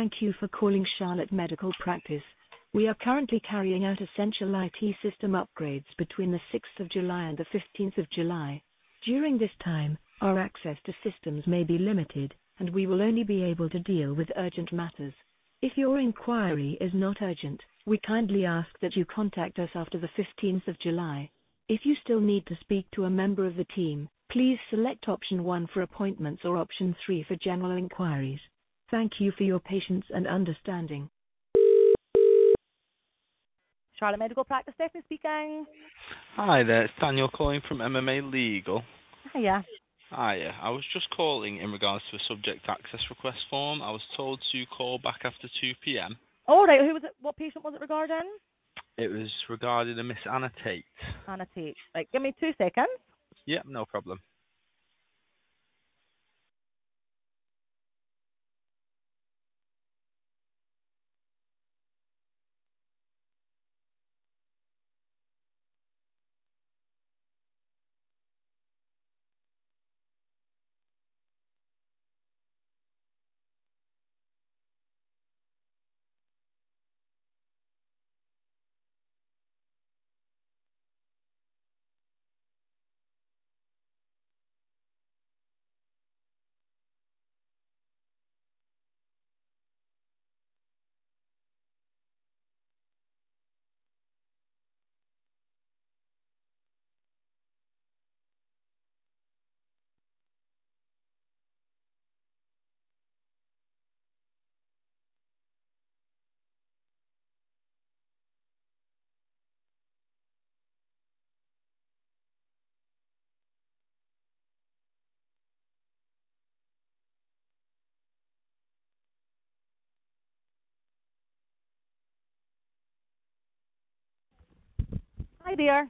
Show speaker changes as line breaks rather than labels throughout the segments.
Thank you for calling Charlotte Medical Practice. We are currently carrying out essential IT system upgrades between the 6th of July and the 15th of July. During this time, our access to systems may be limited, and we will only be able to deal with urgent matters. If your inquiry is not urgent, we kindly ask that you contact us after the 15th of July. If you still need to speak to a member of the team, please select option 1 for appointments or option 3 for general inquiries. Thank you for your patience and understanding.
Charlotte Medical Practice, Stephanie speaking.
Hi there, it's Daniel calling from MMA Legal.
Hiya.
Hiya, I was just calling in regards to a subject access request form. I was told to call back after 2 p.m.
All right, who was it? What patient was it regarding?
It was regarding a Miss Anna Tate.
Anna Tate. Right, give me 2 seconds.
Yep, no problem.
Hi there.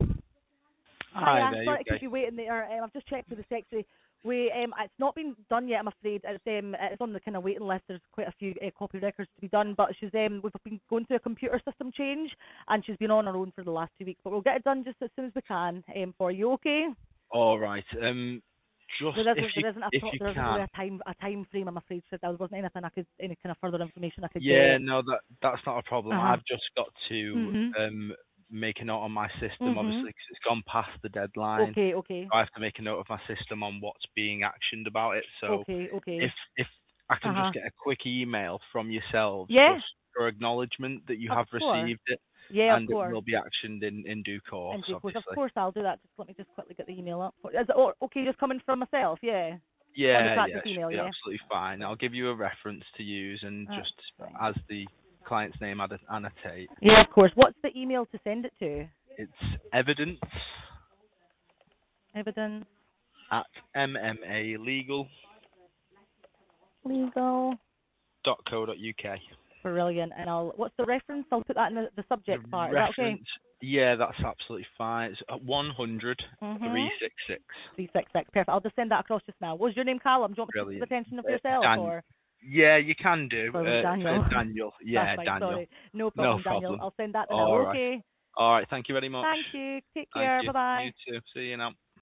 Hi
Hiya.
there,
Sorry to
okay?
keep you waiting there. I've just checked with the secretary. It's not been done yet, I'm afraid. It's on the kind of waiting list. There's quite a few copy records to be done, but we've been going through a computer system change, and she's been on her own for the last 2 weeks. But we'll get it done just as soon as we can for you, okay?
All right. Just
There
if you
isn't
can.
really a time frame, I'm afraid. So there wasn't any kind of further information I could
Yeah,
get.
no, that's not a problem.
Uh-huh.
I've just got to make a note on my system, obviously, because it's gone past the deadline.
Okay.
I have to make a note of my system on what's being actioned about it. So
Okay.
if I can just get a quick email from yourselves,
Yeah.
just for acknowledgement that you have
Of course.
received it,
Yeah,
and
of course.
it will be actioned in due course, obviously.
Of course, I'll do that. Let me just quickly get the email up. Is it okay just coming from myself? Yeah. On the
Yeah,
practice
it
email,
should be
yeah.
absolutely fine. I'll give you a reference to use and
That's
just
fine.
as the client's name annotate.
Yeah, of course. What's the email to send it to?
It's evidence
Evidence.
at mmalegal.co.uk.
Legal. Brilliant. And what's the reference? I'll put that in the subject part. Is that okay?
Reference, yeah, that's absolutely fine. It's at 100 366.
366. Perfect. I'll just send that across just now. What's your name, Callum? Do you want me to
Brilliant.
put the attention of yourself or?
Yeah, you can do.
Daniel.
Daniel. Yeah,
That's fine,
Daniel.
sorry. No problem,
No
Daniel.
problem.
I'll send that now.
All right.
Okay.
All right. Thank you very much.
Thank you. Take
Thank
care.
you.
Bye-bye.
You too. See you now.